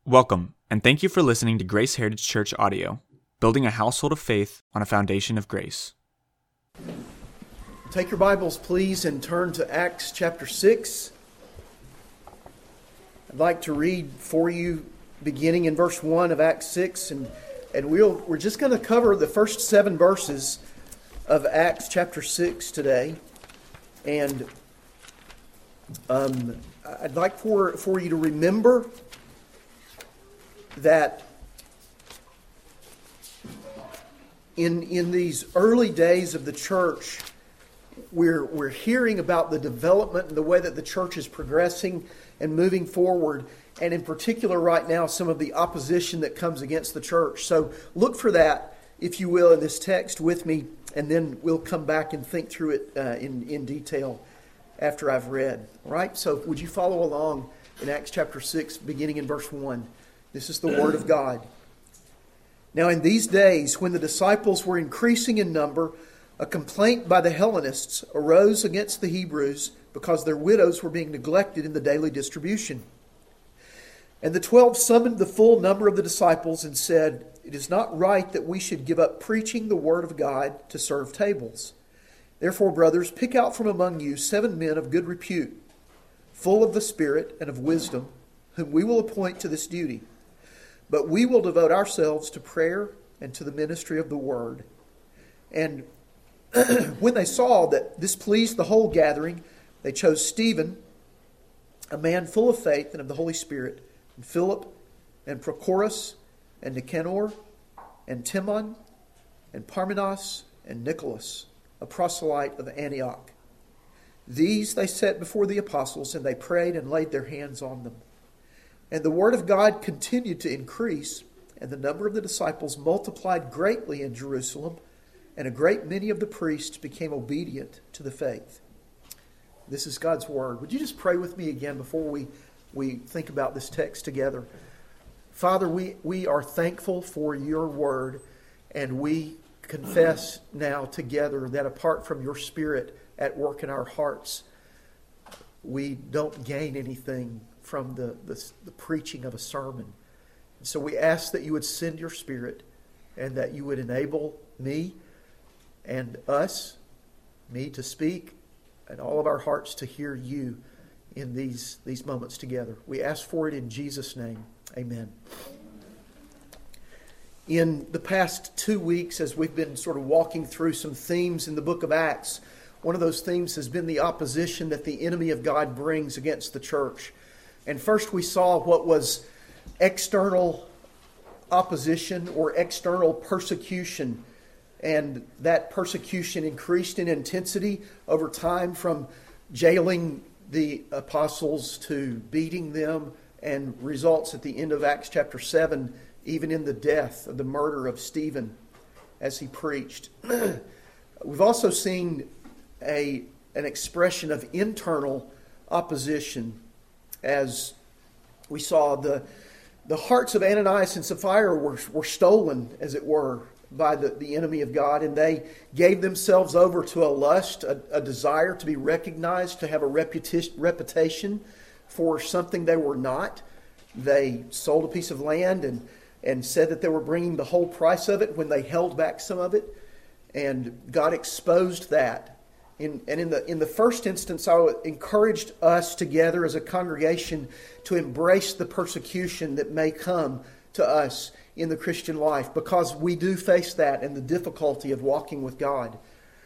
Welcome, and thank you for listening to Grace Heritage Church audio, building a household of faith on a foundation of grace. Take your Bibles, please, and turn to Acts chapter 6. I'd like to read for you beginning in verse 1 of Acts 6, and we're just going to cover the first 7 verses of Acts chapter 6 today. And I'd like for you to remember that in these early days of the church, we're hearing about the development and the way that the church is progressing and moving forward, and in particular right now some of the opposition that comes against the church. So look for that, if you will, in this text with me, and then we'll come back and think through it in detail after I've read. All right, so would you follow along in Acts chapter 6, beginning in verse 1. This is the Word of God. Now in these days, when the disciples were increasing in number, a complaint by the Hellenists arose against the Hebrews because their widows were being neglected in the daily distribution. And the 12 summoned the full number of the disciples and said, "It is not right that we should give up preaching the Word of God to serve tables. Therefore, brothers, pick out from among you 7 men of good repute, full of the Spirit and of wisdom, whom we will appoint to this duty. But we will devote ourselves to prayer and to the ministry of the Word." And when they saw that this pleased the whole gathering, they chose Stephen, a man full of faith and of the Holy Spirit, and Philip, and Prochorus, and Nicanor, and Timon, and Parmenas, and Nicholas, a proselyte of Antioch. These they set before the apostles, and they prayed and laid their hands on them. And the word of God continued to increase, and the number of the disciples multiplied greatly in Jerusalem, and a great many of the priests became obedient to the faith. This is God's word. Would you just pray with me again before we think about this text together? Father, we are thankful for your word, and we confess now together that apart from your Spirit at work in our hearts, we don't gain anything from the preaching of a sermon. And so we ask that you would send your Spirit and that you would enable me and us, me to speak, and all of our hearts to hear you in these moments together. We ask for it in Jesus' name. Amen. In the past 2 weeks, as we've been sort of walking through some themes in the book of Acts, one of those themes has been the opposition that the enemy of God brings against the church. And first we saw what was external opposition or external persecution. And that persecution increased in intensity over time, from jailing the apostles to beating them, and results at the end of Acts chapter 7, even in the death of the murder of Stephen as he preached. We've also seen an expression of internal opposition, as we saw the hearts of Ananias and Sapphira were stolen, as it were, by the enemy of God, and they gave themselves over to a lust, a desire to be recognized, to have a reputation for something they were not. They sold a piece of land and said that they were bringing the whole price of it when they held back some of it, and God exposed that. In the first instance, I encouraged us together as a congregation to embrace the persecution that may come to us in the Christian life, because we do face that and the difficulty of walking with God.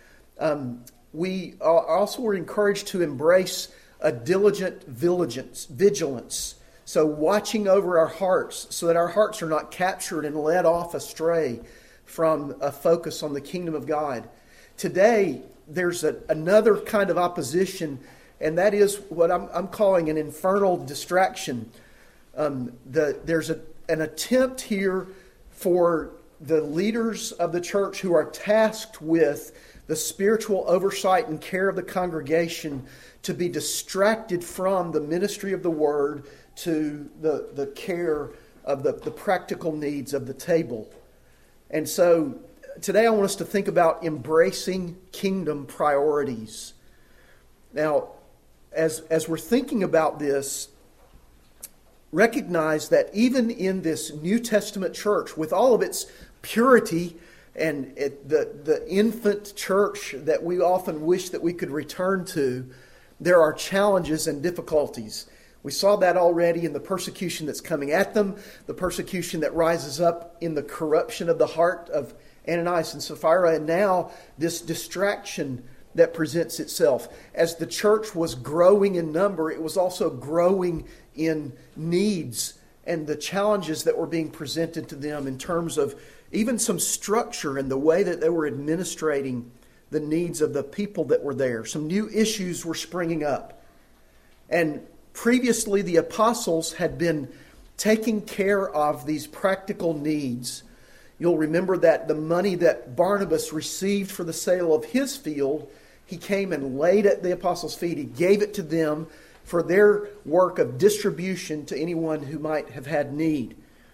We also were encouraged to embrace a diligent vigilance. So watching over our hearts so that our hearts are not captured and led off astray from a focus on the kingdom of God. Today, there's another kind of opposition, and that is what I'm calling an infernal distraction. There's an attempt here for the leaders of the church who are tasked with the spiritual oversight and care of the congregation to be distracted from the ministry of the word to the care of the practical needs of the table. And so today I want us to think about embracing kingdom priorities. Now, as we're thinking about this, recognize that even in this New Testament church, with all of its purity and the infant church that we often wish that we could return to, there are challenges and difficulties. We saw that already in the persecution that's coming at them, the persecution that rises up in the corruption of the heart of Ananias and Sapphira, and now this distraction that presents itself. As the church was growing in number, it was also growing in needs and the challenges that were being presented to them in terms of even some structure and the way that they were administrating the needs of the people that were there. Some new issues were springing up. And previously, the apostles had been taking care of these practical needs. You'll remember that the money that Barnabas received for the sale of his field, he came and laid at the apostles' feet. He gave it to them for their work of distribution to anyone who might have had need.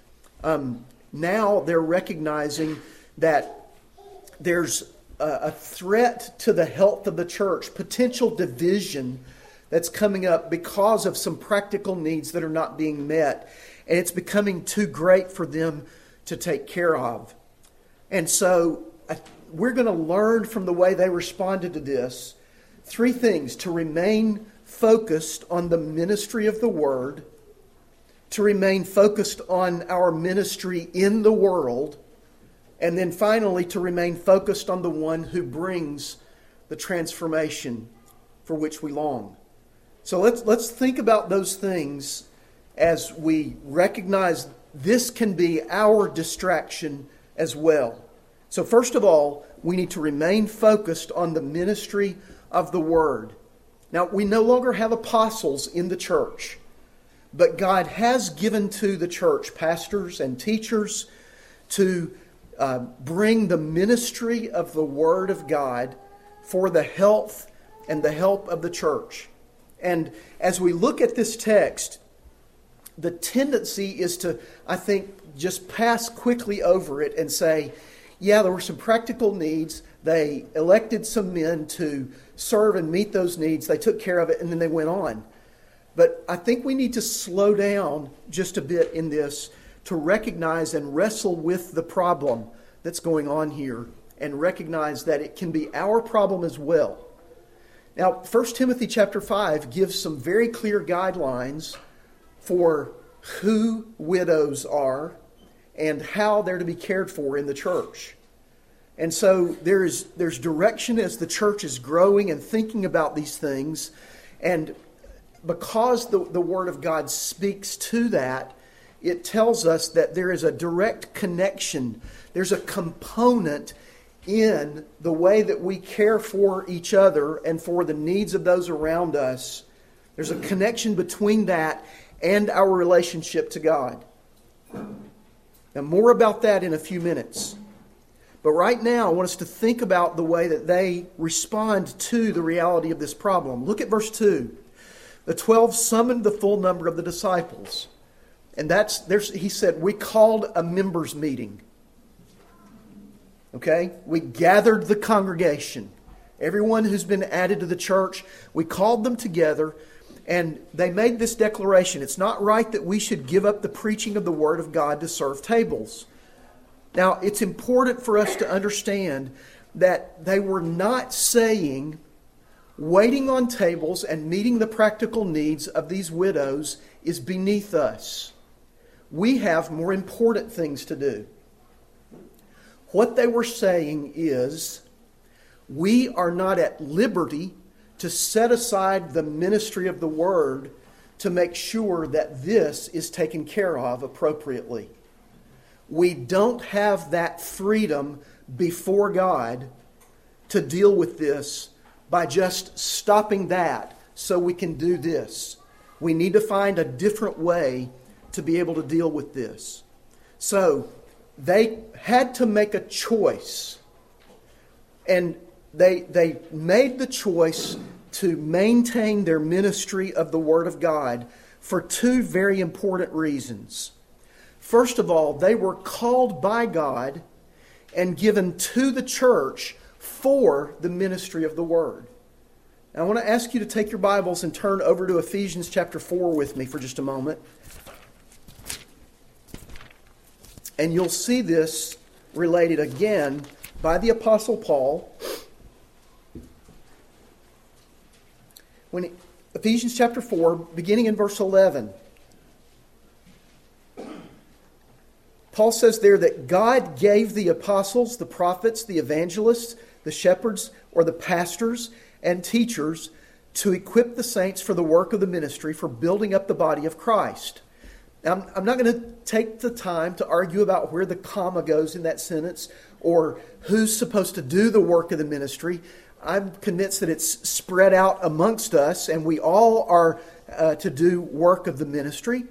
Now they're recognizing that there's a threat to the health of the church, potential division that's coming up because of some practical needs that are not being met. And it's becoming too great for them to take care of. And so we're going to learn from the way they responded to this 3 things: to remain focused on the ministry of the Word, to remain focused on our ministry in the world, and then finally to remain focused on the one who brings the transformation for which we long. So let's think about those things as we recognize this can be our distraction as well. So first of all, we need to remain focused on the ministry of the Word. Now, we no longer have apostles in the church, but God has given to the church pastors and teachers to bring the ministry of the Word of God for the health and the help of the church. And as we look at this text, the tendency is to, I think, just pass quickly over it and say, yeah, there were some practical needs. They elected some men to serve and meet those needs. They took care of it, and then they went on. But I think we need to slow down just a bit in this to recognize and wrestle with the problem that's going on here and recognize that it can be our problem as well. Now, 1 Timothy chapter 5 gives some very clear guidelines for who widows are and how they're to be cared for in the church. And so there's direction as the church is growing and thinking about these things. And because the Word of God speaks to that, it tells us that there is a direct connection. There's a component in the way that we care for each other and for the needs of those around us. There's a connection between that and our relationship to God. Now, more about that in a few minutes. But right now, I want us to think about the way that they respond to the reality of this problem. Look at verse 2. The 12 summoned the full number of the disciples. And he said, we called a members' meeting. Okay? We gathered the congregation. Everyone who's been added to the church, we called them together, and they made this declaration. It's not right that we should give up the preaching of the Word of God to serve tables. Now, it's important for us to understand that they were not saying waiting on tables and meeting the practical needs of these widows is beneath us. We have more important things to do. What they were saying is, we are not at liberty to set aside the ministry of the Word to make sure that this is taken care of appropriately. We don't have that freedom before God to deal with this by just stopping that so we can do this. We need to find a different way to be able to deal with this. So they had to make a choice. And they made the choice to maintain their ministry of the Word of God for 2 very important reasons. First of all, they were called by God and given to the church for the ministry of the Word. Now, I want to ask you to take your Bibles and turn over to Ephesians chapter 4 with me for just a moment. And you'll see this related again by the Apostle Paul. When Ephesians chapter 4, beginning in verse 11. Paul says there that God gave the apostles, the prophets, the evangelists, the shepherds, or the pastors and teachers to equip the saints for the work of the ministry, for building up the body of Christ. Now, I'm not going to take the time to argue about where the comma goes in that sentence or who's supposed to do the work of the ministry. I'm convinced that it's spread out amongst us and we all are to do work of the ministry.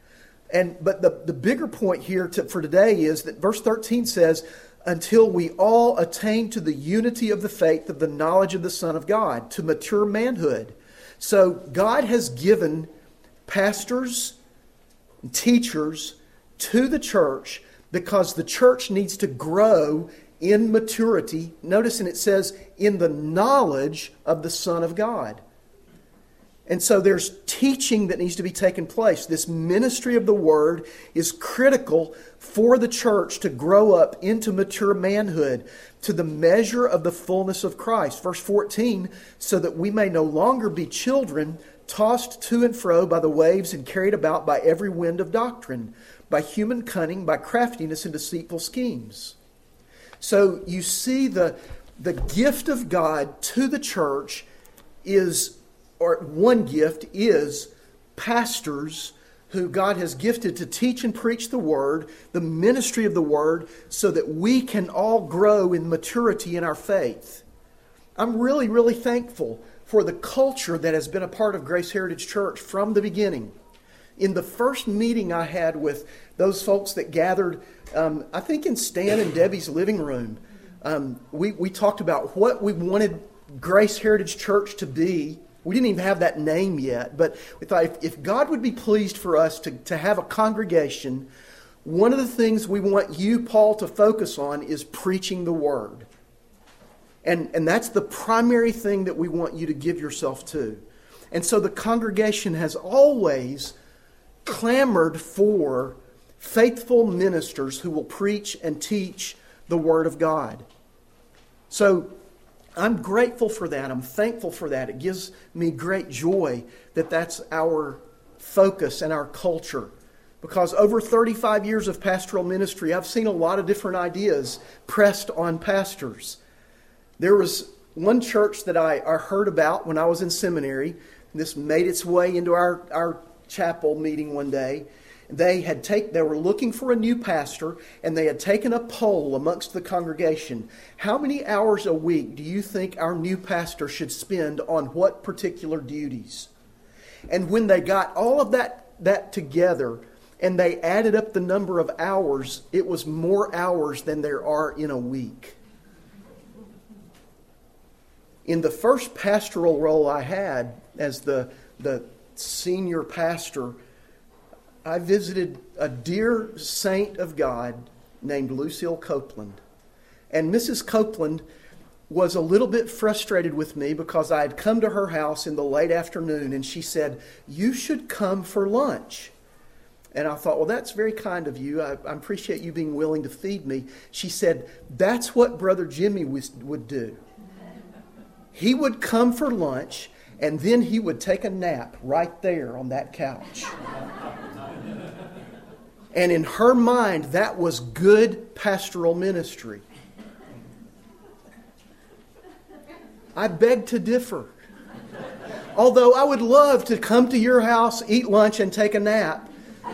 But the bigger point here for today is that verse 13 says, until we all attain to the unity of the faith of the knowledge of the Son of God, to mature manhood. So God has given pastors and teachers to the church because the church needs to grow in maturity. Notice, and it says, in the knowledge of the Son of God. And so there's teaching that needs to be taken place. This ministry of the Word is critical for the church to grow up into mature manhood, to the measure of the fullness of Christ. Verse 14, so that we may no longer be children, tossed to and fro by the waves and carried about by every wind of doctrine, by human cunning, by craftiness and deceitful schemes. So you see the gift of God to the church is, or one gift is pastors who God has gifted to teach and preach the Word, the ministry of the Word, so that we can all grow in maturity in our faith. I'm really, really thankful for the culture that has been a part of Grace Heritage Church from the beginning. In the first meeting I had with those folks that gathered, I think in Stan and Debbie's living room, we talked about what we wanted Grace Heritage Church to be. We didn't even have that name yet, but we thought if God would be pleased for us to have a congregation, one of the things we want you, Paul, to focus on is preaching the Word. And that's the primary thing that we want you to give yourself to. And so the congregation has always clamored for faithful ministers who will preach and teach the Word of God. So I'm grateful for that. I'm thankful for that. It gives me great joy that that's our focus and our culture. Because over 35 years of pastoral ministry, I've seen a lot of different ideas pressed on pastors. There was one church that I heard about when I was in seminary. This made its way into our chapel meeting one day. They were looking for a new pastor, and they had taken a poll amongst the congregation. How many hours a week do you think our new pastor should spend on what particular duties? And when they got all of that together, and they added up the number of hours, it was more hours than there are in a week. In the first pastoral role I had as the senior pastor, I visited a dear saint of God named Lucille Copeland. And Mrs. Copeland was a little bit frustrated with me because I had come to her house in the late afternoon and she said, "You should come for lunch." And I thought, well, that's very kind of you. I appreciate you being willing to feed me. She said, "That's what Brother Jimmy would do. He would come for lunch and then he would take a nap right there on that couch." And in her mind, that was good pastoral ministry. I beg to differ. Although I would love to come to your house, eat lunch, and take a nap,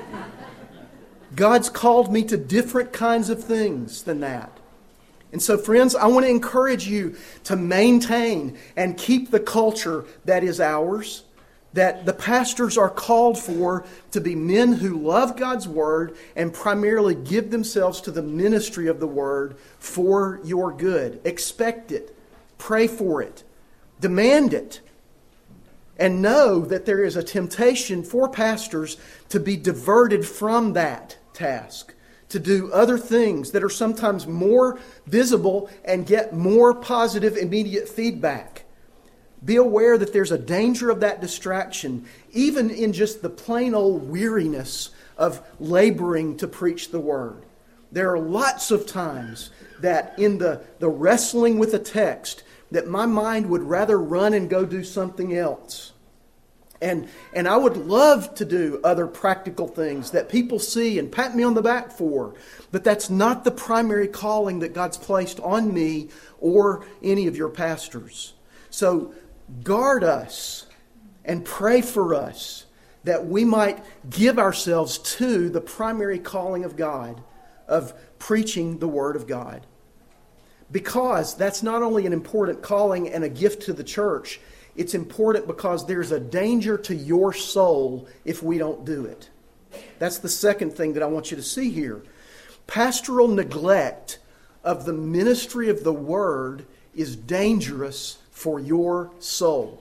God's called me to different kinds of things than that. And so, friends, I want to encourage you to maintain and keep the culture that is ours, that the pastors are called for to be men who love God's Word and primarily give themselves to the ministry of the Word for your good. Expect it. Pray for it. Demand it. And know that there is a temptation for pastors to be diverted from that task, to do other things that are sometimes more visible and get more positive immediate feedback. Be aware that there's a danger of that distraction, even in just the plain old weariness of laboring to preach the Word. There are lots of times that in the wrestling with a text that my mind would rather run and go do something else. And I would love to do other practical things that people see and pat me on the back for. But that's not the primary calling that God's placed on me or any of your pastors. So guard us and pray for us that we might give ourselves to the primary calling of God, of preaching the Word of God. Because that's not only an important calling and a gift to the church, it's important because there's a danger to your soul if we don't do it. That's the second thing that I want you to see here. Pastoral neglect of the ministry of the Word is dangerous for your soul.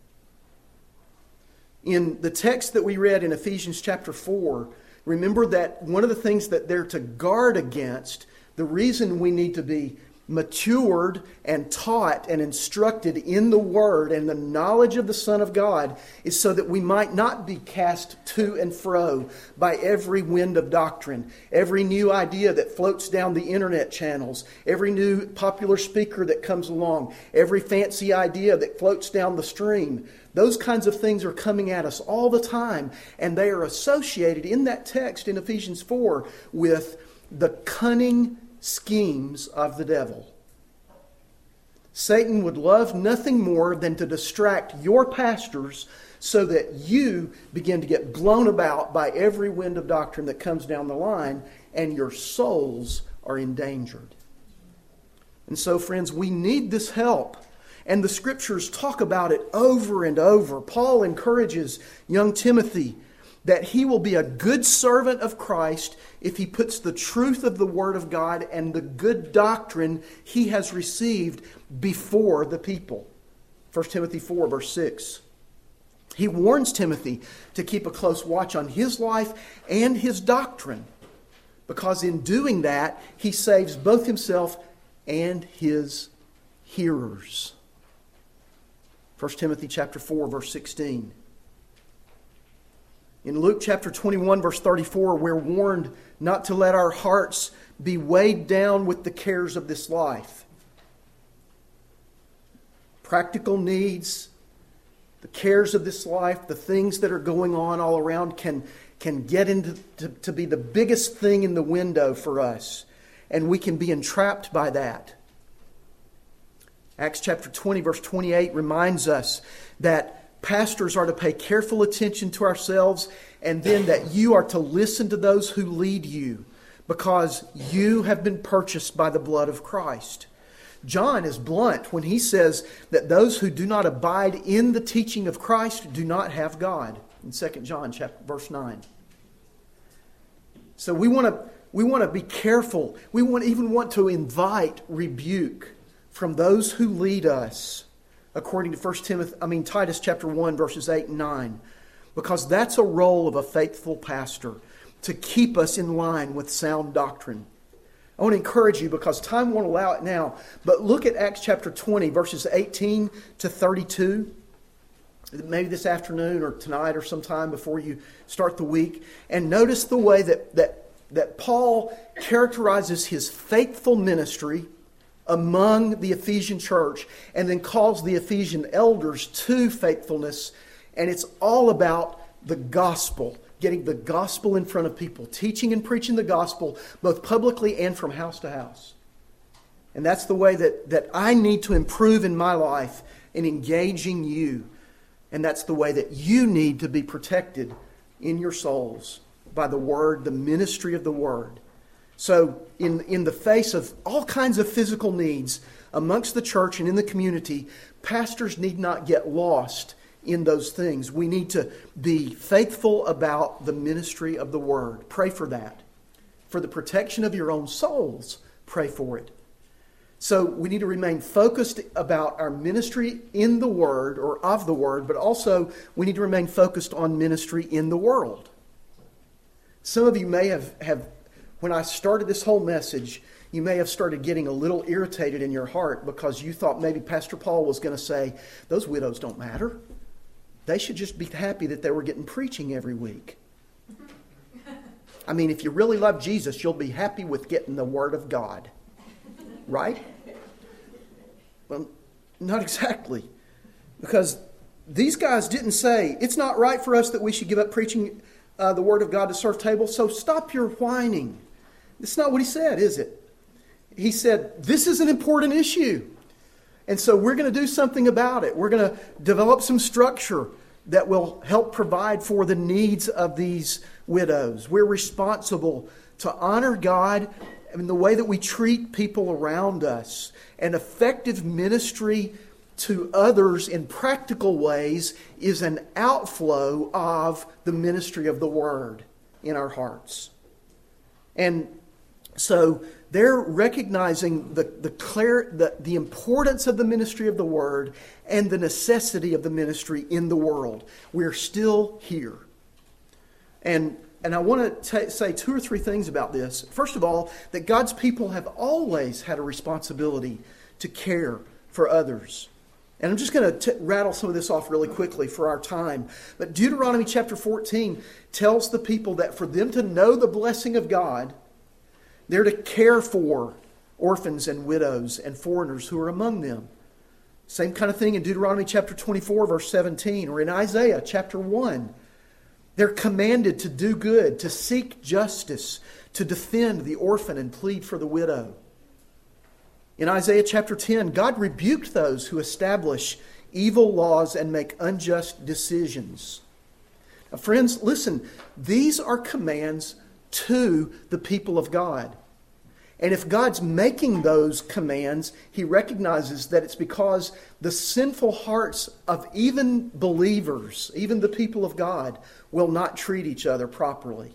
In the text that we read in Ephesians chapter 4, remember that one of the things that they're to guard against, the reason we need to be matured and taught and instructed in the Word and the knowledge of the Son of God is so that we might not be cast to and fro by every wind of doctrine, every new idea that floats down the internet channels, every new popular speaker that comes along, every fancy idea that floats down the stream. Those kinds of things are coming at us all the time, and they are associated in that text in Ephesians 4 with the cunning schemes of the devil. Satan would love nothing more than to distract your pastors so that you begin to get blown about by every wind of doctrine that comes down the line, and your souls are endangered. And so, friends, we need this help. And the Scriptures talk about it over and over. Paul encourages young Timothy that he will be a good servant of Christ if he puts the truth of the Word of God and the good doctrine he has received before the people. 1 Timothy 4, verse 6. He warns Timothy to keep a close watch on his life and his doctrine, because in doing that, he saves both himself and his hearers. 1 Timothy chapter 4, verse 16. In Luke chapter 21, verse 34, we're warned not to let our hearts be weighed down with the cares of this life. Practical needs, the cares of this life, the things that are going on all around can get into to be the biggest thing in the window for us. And we can be entrapped by that. Acts chapter 20, verse 28 reminds us that pastors are to pay careful attention to ourselves, and then that you are to listen to those who lead you, because you have been purchased by the blood of Christ. John is blunt when he says that those who do not abide in the teaching of Christ do not have God, in 2 John chapter verse 9. So we want to be careful. We even want to invite rebuke from those who lead us, according to Titus chapter 1, verses 8 and 9. Because that's a role of a faithful pastor, to keep us in line with sound doctrine. I want to encourage you, because time won't allow it now, but look at Acts chapter 20, verses 18 to 32. Maybe this afternoon or tonight or sometime before you start the week. And notice the way that Paul characterizes his faithful ministry among the Ephesian church, and then calls the Ephesian elders to faithfulness. And it's all about the gospel, getting the gospel in front of people, teaching and preaching the gospel, both publicly and from house to house. And that's the way that I need to improve in my life in engaging you. And that's the way that you need to be protected in your souls by the Word, the ministry of the Word. So in the face of all kinds of physical needs amongst the church and in the community, pastors need not get lost in those things. We need to be faithful about the ministry of the Word. Pray for that. For the protection of your own souls, pray for it. So we need to remain focused about our ministry in the Word, or of the Word, but also we need to remain focused on ministry in the world. Some of you may have when I started this whole message, you may have started getting a little irritated in your heart because you thought maybe Pastor Paul was going to say, those widows don't matter. They should just be happy that they were getting preaching every week. I mean, if you really love Jesus, you'll be happy with getting the Word of God. Right? Well, not exactly. Because these guys didn't say, it's not right for us that we should give up preaching the Word of God to serve tables, so stop your whining. That's not what he said, is it? He said, this is an important issue. And so we're going to do something about it. We're going to develop some structure that will help provide for the needs of these widows. We're responsible to honor God in the way that we treat people around us. An effective ministry to others in practical ways is an outflow of the ministry of the Word in our hearts. And so they're recognizing the importance of the ministry of the Word and the necessity of the ministry in the world. We're still here. And I want to say two or three things about this. First of all, that God's people have always had a responsibility to care for others. And I'm just going to rattle some of this off really quickly for our time. But Deuteronomy chapter 14 tells the people that for them to know the blessing of God, they're to care for orphans and widows and foreigners who are among them. Same kind of thing in Deuteronomy chapter 24, verse 17, or in Isaiah chapter 1. They're commanded to do good, to seek justice, to defend the orphan and plead for the widow. In Isaiah chapter 10, God rebuked those who establish evil laws and make unjust decisions. Now, friends, listen, these are commands to the people of God. And if God's making those commands, He recognizes that it's because the sinful hearts of even believers, even the people of God, will not treat each other properly.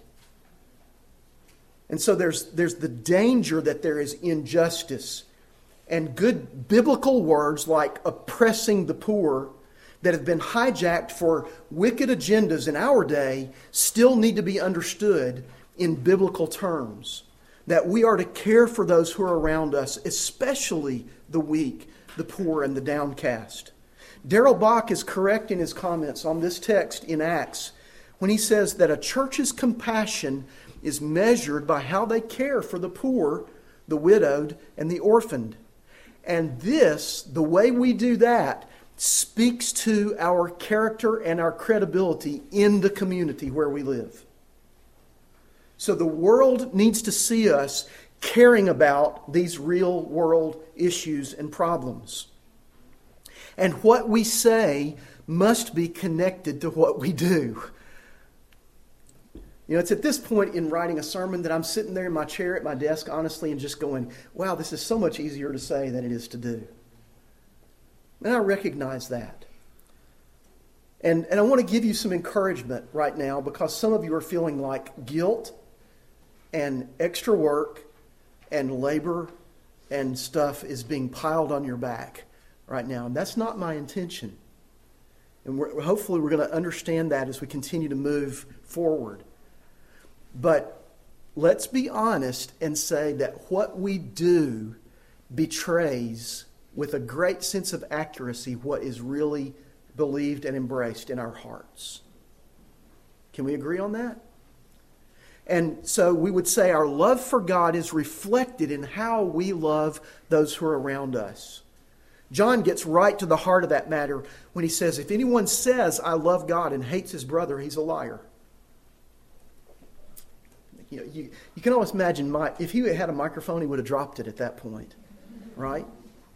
And so there's the danger that there is injustice. And good biblical words like oppressing the poor that have been hijacked for wicked agendas in our day still need to be understood in biblical terms. That we are to care for those who are around us, especially the weak, the poor, and the downcast. Darrell Bach is correct in his comments on this text in Acts when he says that a church's compassion is measured by how they care for the poor, the widowed, and the orphaned. And this, the way we do that, speaks to our character and our credibility in the community where we live. So the world needs to see us caring about these real world issues and problems. And what we say must be connected to what we do. You know, it's at this point in writing a sermon that I'm sitting there in my chair at my desk, honestly, and just going, wow, this is so much easier to say than it is to do. And I recognize that. And I want to give you some encouragement right now because some of you are feeling like guilt and extra work and labor and stuff is being piled on your back right now. And that's not my intention. And hopefully we're going to understand that as we continue to move forward. But let's be honest and say that what we do betrays with a great sense of accuracy what is really believed and embraced in our hearts. Can we agree on that? And so we would say our love for God is reflected in how we love those who are around us. John gets right to the heart of that matter when he says, if anyone says, I love God and hates his brother, he's a liar. You know, you can almost imagine, if he had a microphone, he would have dropped it at that point, right?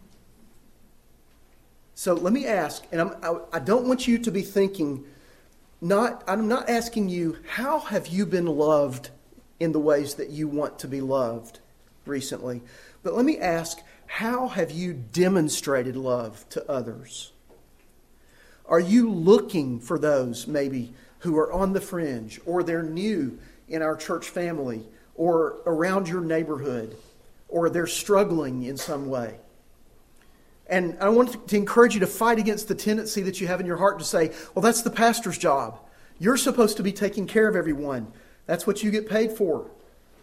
So let me ask, and I don't want you to be thinking, I'm not asking you, how have you been loved in the ways that you want to be loved recently? But let me ask, how have you demonstrated love to others? Are you looking for those maybe who are on the fringe, or they're new in our church family, or around your neighborhood, or they're struggling in some way? And I want to encourage you to fight against the tendency that you have in your heart to say, well, that's the pastor's job. You're supposed to be taking care of everyone. That's what you get paid for.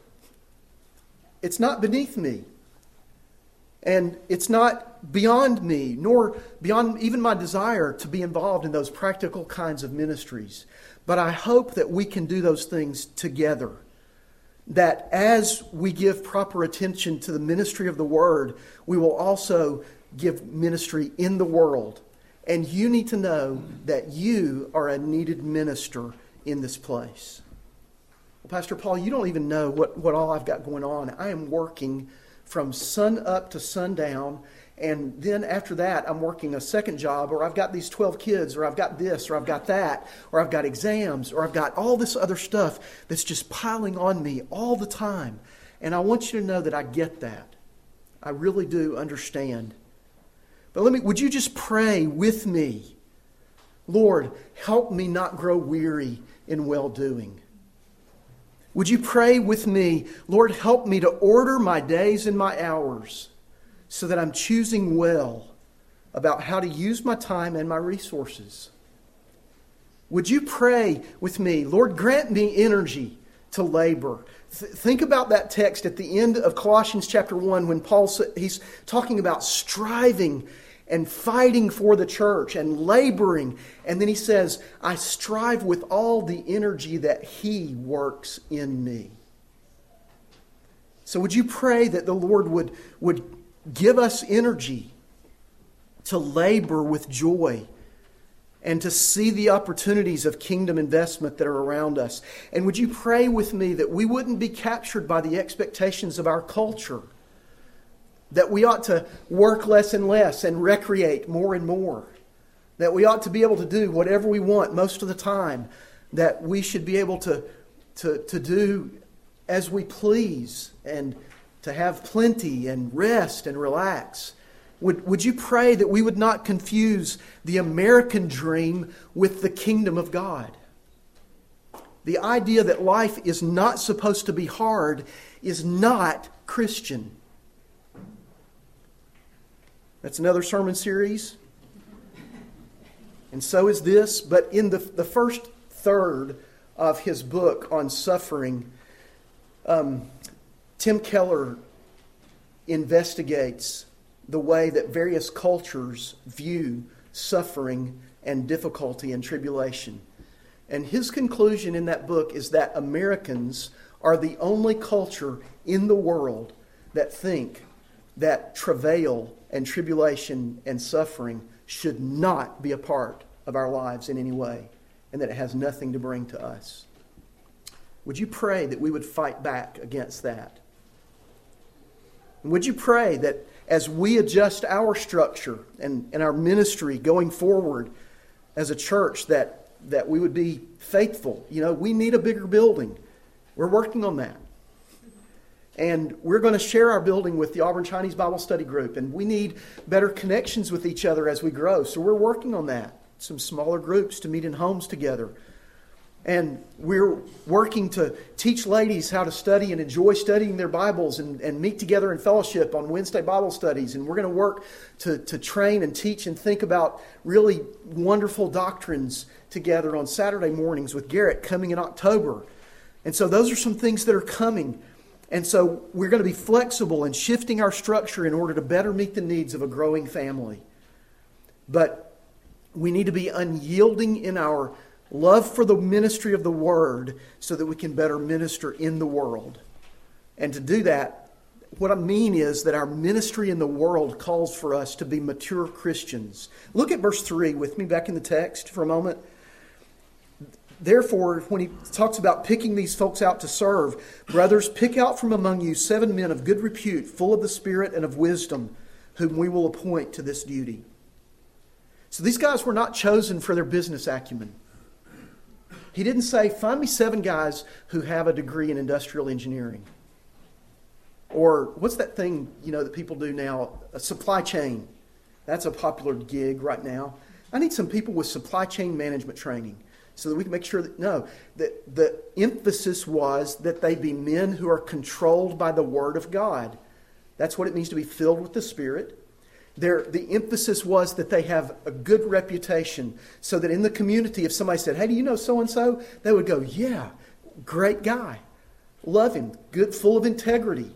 It's not beneath me. And it's not beyond me, nor beyond even my desire to be involved in those practical kinds of ministries. But I hope that we can do those things together that as we give proper attention to the ministry of the Word, we will also give ministry in the world. And you need to know that you are a needed minister in this place. Well, Pastor Paul, you don't even know what all I've got going on. I am working from sun up to sundown, and then after that, I'm working a second job, or I've got these 12 kids, or I've got this, or I've got that, or I've got exams, or I've got all this other stuff that's just piling on me all the time. And I want you to know that I get that. I really do understand. But would you just pray with me? Lord, help me not grow weary in well-doing. Would you pray with me, Lord, help me to order my days and my hours so that I'm choosing well about how to use my time and my resources? Would you pray with me, Lord, grant me energy to labor. Think about that text at the end of Colossians chapter 1 when he's talking about striving and fighting for the church and laboring. And then he says, I strive with all the energy that He works in me. So would you pray that the Lord would give us energy to labor with joy and to see the opportunities of kingdom investment that are around us? And would you pray with me that we wouldn't be captured by the expectations of our culture, that we ought to work less and less and recreate more and more, that we ought to be able to do whatever we want most of the time, that we should be able to do as we please and to have plenty and rest and relax. Would you pray that we would not confuse the American dream with the kingdom of God? The idea that life is not supposed to be hard is not Christian. That's another sermon series. And so is this. But in the first third of his book on suffering, Tim Keller investigates the way that various cultures view suffering and difficulty and tribulation. And his conclusion in that book is that Americans are the only culture in the world that think that travail and tribulation and suffering should not be a part of our lives in any way, and that it has nothing to bring to us. Would you pray that we would fight back against that? And would you pray that as we adjust our structure and our ministry going forward as a church, that we would be faithful? You know, we need a bigger building. We're working on that. And we're going to share our building with the Auburn Chinese Bible Study Group. And we need better connections with each other as we grow. So we're working on that. Some smaller groups to meet in homes together. And we're working to teach ladies how to study and enjoy studying their Bibles and meet together in fellowship on Wednesday Bible studies. And we're going to work to train and teach and think about really wonderful doctrines together on Saturday mornings with Garrett coming in October. And so those are some things that are coming. And so we're going to be flexible in shifting our structure in order to better meet the needs of a growing family. But we need to be unyielding in our love for the ministry of the Word so that we can better minister in the world. And to do that, what I mean is that our ministry in the world calls for us to be mature Christians. Look at verse 3 with me back in the text for a moment. Therefore, when he talks about picking these folks out to serve, brothers, pick out from among you 7 men of good repute, full of the Spirit and of wisdom, whom we will appoint to this duty. So these guys were not chosen for their business acumen. He didn't say, find me 7 guys who have a degree in industrial engineering. Or what's that thing, that people do now? A supply chain. That's a popular gig right now. I need some people with supply chain management training so that we can make sure that the emphasis was that they be men who are controlled by the Word of God. That's what it means to be filled with the Spirit. The emphasis was that they have a good reputation so that in the community, if somebody said, hey, do you know so-and-so? They would go, yeah, great guy. Love him. Good, full of integrity.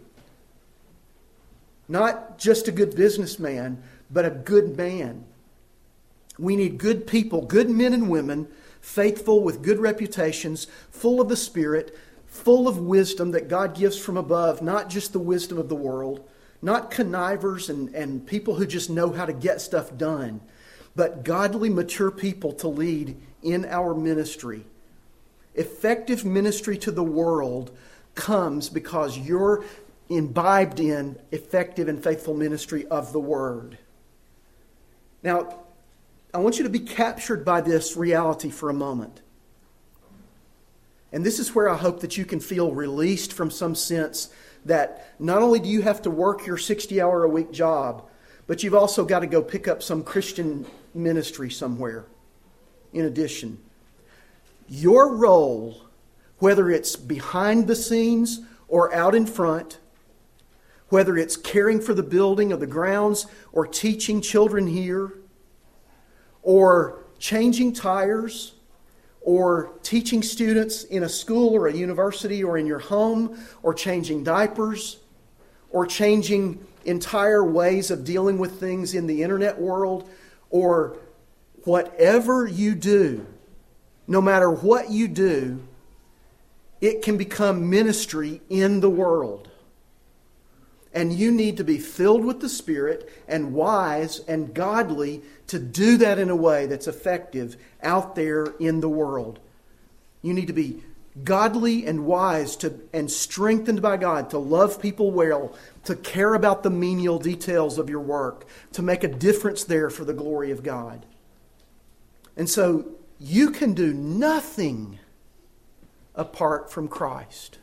Not just a good businessman, but a good man. We need good people, good men and women, faithful with good reputations, full of the Spirit, full of wisdom that God gives from above, not just the wisdom of the world, not connivers and people who just know how to get stuff done, but godly, mature people to lead in our ministry. Effective ministry to the world comes because you're imbibed in effective and faithful ministry of the Word. Now, I want you to be captured by this reality for a moment. And this is where I hope that you can feel released from some sense that not only do you have to work your 60-hour-a-week job, but you've also got to go pick up some Christian ministry somewhere in addition. Your role, whether it's behind the scenes or out in front, whether it's caring for the building of the grounds or teaching children here, or changing tires, or teaching students in a school or a university or in your home, or changing diapers, or changing entire ways of dealing with things in the internet world, or whatever you do, no matter what you do, it can become ministry in the world. And you need to be filled with the Spirit and wise and godly to do that in a way that's effective out there in the world. You need to be godly and wise and strengthened by God to love people well, to care about the menial details of your work, to make a difference there for the glory of God. And so you can do nothing apart from Christ.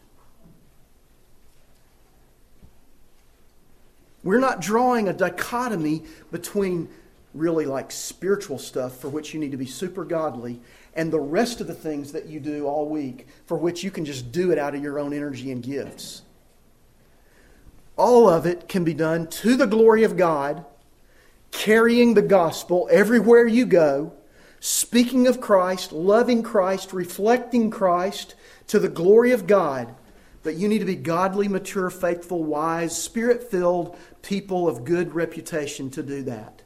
We're not drawing a dichotomy between really like spiritual stuff for which you need to be super godly and the rest of the things that you do all week for which you can just do it out of your own energy and gifts. All of it can be done to the glory of God, carrying the gospel everywhere you go, speaking of Christ, loving Christ, reflecting Christ to the glory of God. But you need to be godly, mature, faithful, wise, Spirit-filled people of good reputation to do that.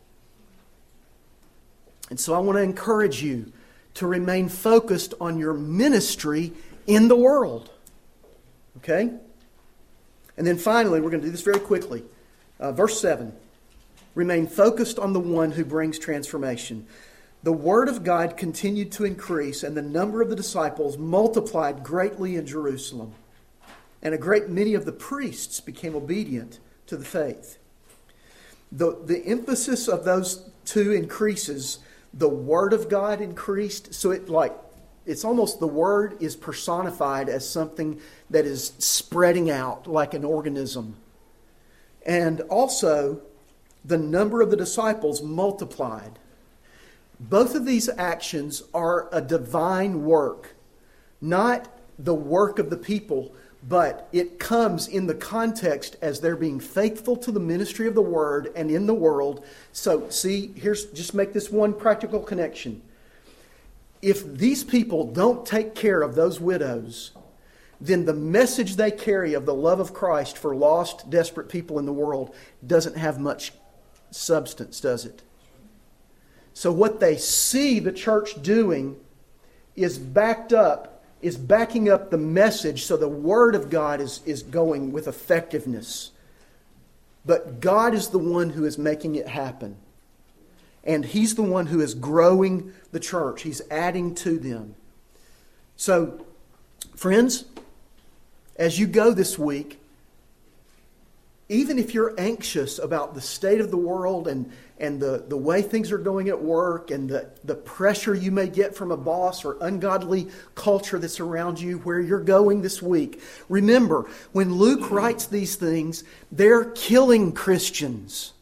And so I want to encourage you to remain focused on your ministry in the world. Okay? And then finally, we're going to do this very quickly. Verse 7. Remain focused on the one who brings transformation. The Word of God continued to increase, and the number of the disciples multiplied greatly in Jerusalem. And a great many of the priests became obedient to the faith. The emphasis of those two increases. The Word of God increased. So it's almost the Word is personified as something that is spreading out like an organism. And also, the number of the disciples multiplied. Both of these actions are a divine work, not the work of the people, but it comes in the context as they're being faithful to the ministry of the Word and in the world. So, see, just make this one practical connection. If these people don't take care of those widows, then the message they carry of the love of Christ for lost, desperate people in the world doesn't have much substance, does it? So what they see the church doing is backing up the message, so the Word of God is going with effectiveness. But God is the one who is making it happen. And He's the one who is growing the church. He's adding to them. So, friends, as you go this week, even if you're anxious about the state of the world and the way things are going at work and the pressure you may get from a boss or ungodly culture that's around you where you're going this week, remember, when Luke writes these things, they're killing Christians.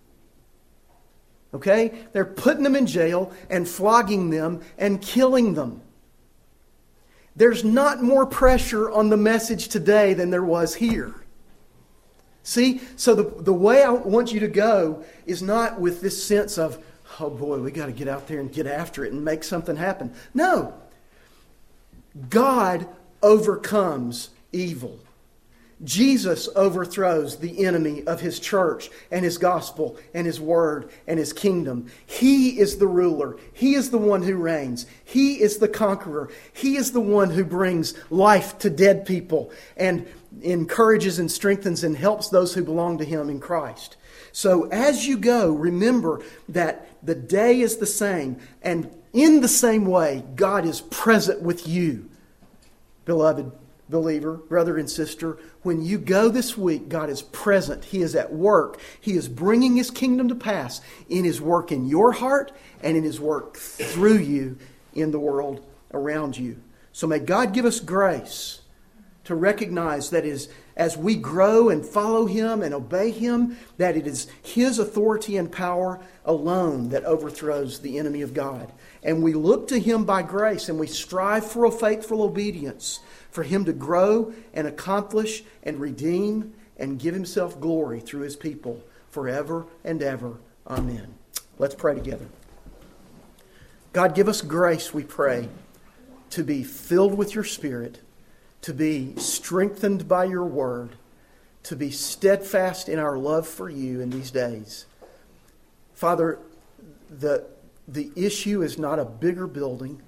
Okay? They're putting them in jail and flogging them and killing them. There's not more pressure on the message today than there was here. See, so the way I want you to go is not with this sense of, oh boy, we got to get out there and get after it and make something happen. No. God overcomes evil. Jesus overthrows the enemy of His church and His gospel and His word and His kingdom. He is the ruler. He is the one who reigns. He is the conqueror. He is the one who brings life to dead people and encourages and strengthens and helps those who belong to Him in Christ. So as you go, remember that the day is the same, and in the same way, God is present with you, beloved believer, brother and sister. When you go this week, God is present. He is at work. He is bringing His kingdom to pass in His work in your heart and in His work through you in the world around you. So may God give us grace to recognize that as we grow and follow Him and obey Him, that it is His authority and power alone that overthrows the enemy of God. And we look to Him by grace and we strive for a faithful obedience, for Him to grow and accomplish and redeem and give Himself glory through His people forever and ever. Amen. Let's pray together. God, give us grace, we pray, to be filled with Your Spirit, to be strengthened by Your Word, to be steadfast in our love for You in these days. Father, the issue is not a bigger building,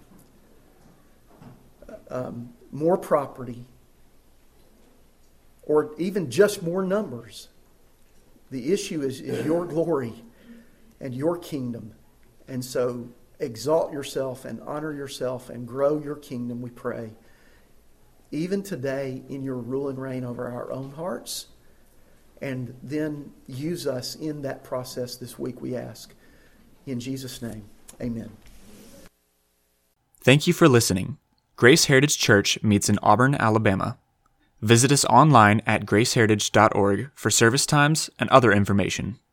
more property, or even just more numbers. The issue is Your glory and Your kingdom. And so exalt Yourself and honor Yourself and grow Your kingdom, we pray. Even today in Your rule and reign over our own hearts. And then use us in that process this week, we ask. In Jesus' name, amen. Thank you for listening. Grace Heritage Church meets in Auburn, Alabama. Visit us online at graceheritage.org for service times and other information.